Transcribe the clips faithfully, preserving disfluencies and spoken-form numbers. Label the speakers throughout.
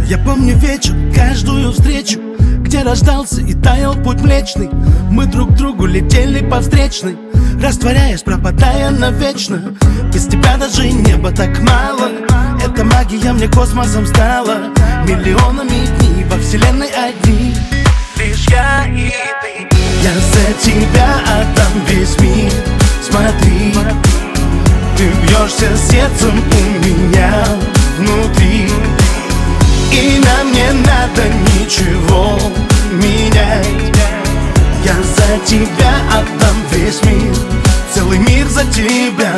Speaker 1: Я помню вечер, каждую встречу, где рождался и таял путь млечный. Мы друг к другу летели по встречной, растворяясь, пропадая навечно. Без тебя даже небо так мало. Эта магия мне космосом стала. Миллионами дней во вселенной одни, лишь я и ты. Я за тебя отдам весь мир. Смотри, ты бьешься сердцем у меня внутри, и нам не надо ничего менять. Я за тебя отдам весь мир, целый мир за тебя.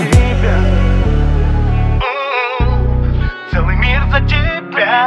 Speaker 1: Целый мир за тебя.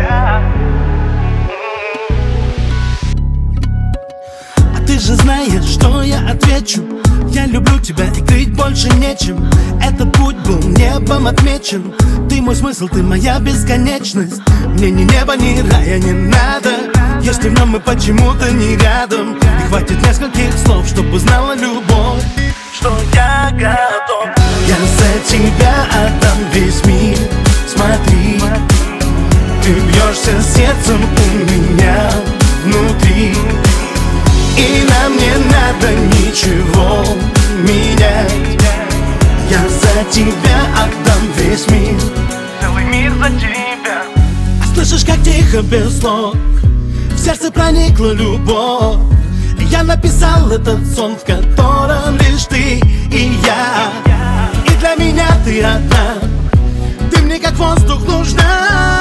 Speaker 1: А ты же знаешь, что я отвечу. Я люблю тебя и крыть больше нечем. Этот путь был небом отмечен. Ты мой смысл, ты моя бесконечность. Мне ни неба, ни рая не надо, если в нем мы почему-то не рядом. И хватит нескольких слов, чтобы узнала любовь, что я готов. Я за тебя отдам весь мир. Смотри, ты бьешься сердцем у меня внутри, и нам не надо ничего менять. Я за тебя отдам весь мир, целый мир за тебя. А слышишь, как тихо, без слов, в сердце проникла любовь. Я написал этот сон, в котором лишь ты и я. И для меня ты одна, ты мне как воздух нужна.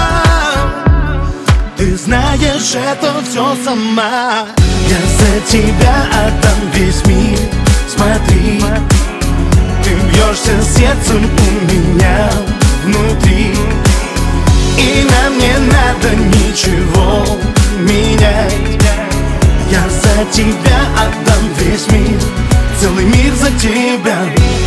Speaker 1: Ты знаешь это все сама. Я за тебя отдам весь мир. Смотри, ты бьешься сердцем у меня внутри, и нам не надо ничего менять. Я за тебя отдам весь мир, целый мир за тебя.